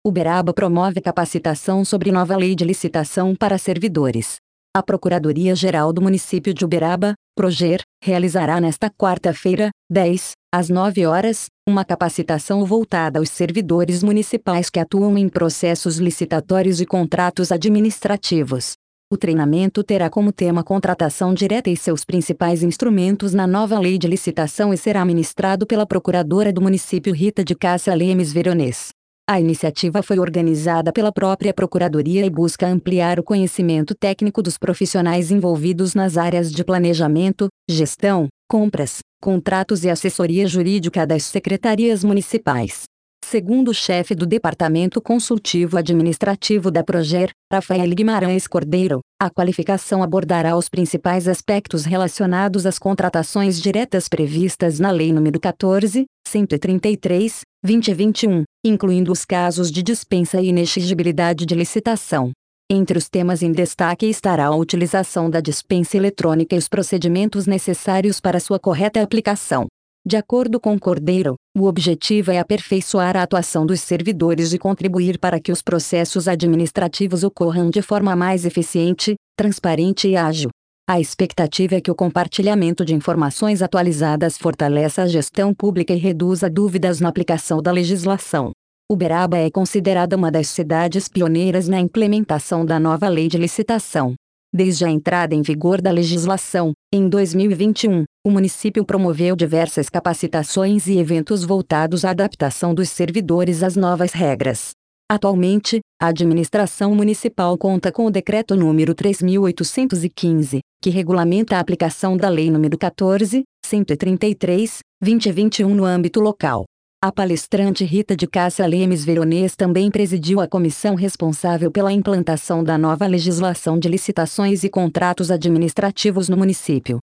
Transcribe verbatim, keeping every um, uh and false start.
Uberaba promove capacitação sobre nova lei de licitação para servidores. A Procuradoria-Geral do Município de Uberaba, Proger, realizará nesta quarta-feira, dez, às nove horas, uma capacitação voltada aos servidores municipais que atuam em processos licitatórios e contratos administrativos. O treinamento terá como tema contratação direta e seus principais instrumentos na nova lei de licitação e será ministrado pela Procuradora do Município Rita de Cássia Lemes Veronês. A iniciativa foi organizada pela própria Procuradoria e busca ampliar o conhecimento técnico dos profissionais envolvidos nas áreas de planejamento, gestão, compras, contratos e assessoria jurídica das secretarias municipais. Segundo o chefe do Departamento Consultivo Administrativo da Proger, Rafael Guimarães Cordeiro, a qualificação abordará os principais aspectos relacionados às contratações diretas previstas na Lei nº quatorze, cento e trinta e três, dois mil e vinte e um, incluindo os casos de dispensa e inexigibilidade de licitação. Entre os temas em destaque estará a utilização da dispensa eletrônica e os procedimentos necessários para sua correta aplicação. De acordo com Cordeiro, o objetivo é aperfeiçoar a atuação dos servidores e contribuir para que os processos administrativos ocorram de forma mais eficiente, transparente e ágil. A expectativa é que o compartilhamento de informações atualizadas fortaleça a gestão pública e reduza dúvidas na aplicação da legislação. Uberaba é considerada uma das cidades pioneiras na implementação da nova lei de licitação. Desde a entrada em vigor da legislação, em dois mil e vinte e um, o município promoveu diversas capacitações e eventos voltados à adaptação dos servidores às novas regras. Atualmente, a administração municipal conta com o Decreto número três mil oitocentos e quinze, que regulamenta a aplicação da Lei nº quatorze, cento e trinta e três, dois mil e vinte e um no âmbito local. A palestrante Rita de Cássia Lemes Veronês também presidiu a comissão responsável pela implantação da nova legislação de licitações e contratos administrativos no município.